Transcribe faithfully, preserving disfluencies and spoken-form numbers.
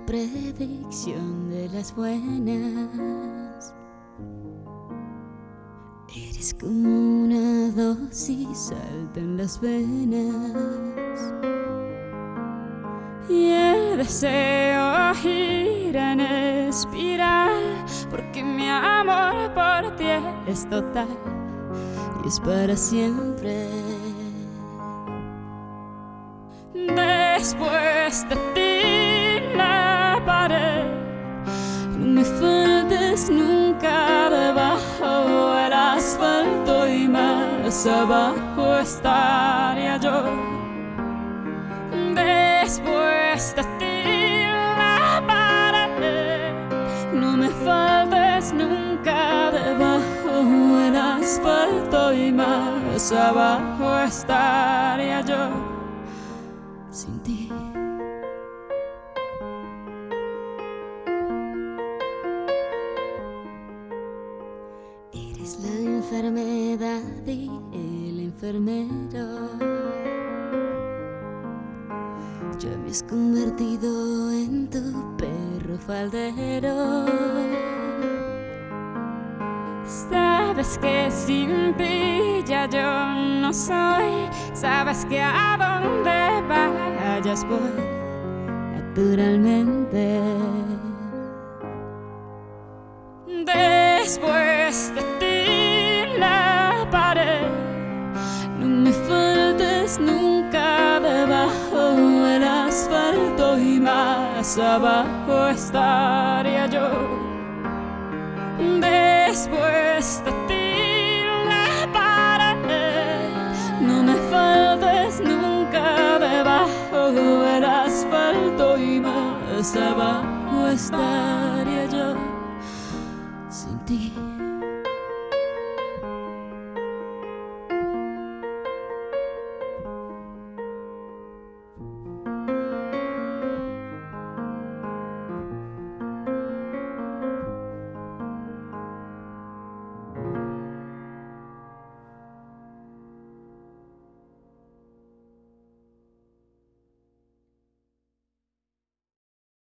predicción de las buenas. Eres como una dosis, salta en las venas. Y el deseo gira en espiral, porque mi amor por ti es total y es para siempre. Después de ti la pared, no me faltes nunca debajo del asfalto, y más abajo estaría yo. Después de ti la pared, no me faltes nunca debajo del asfalto, y más abajo estaría yo sin ti. Eres la enfermedad y el enfermero. Ya me has convertido en tu perro faldero. Sabes que sin ti ya yo no soy. Sabes que a donde vayas voy naturalmente. Después de ti la pared, no me faltes nunca debajo del asfalto, y más abajo estaría yo. Después de ti la pared, no me faltes nunca debajo del asfalto, y más abajo estaría yo sin ti.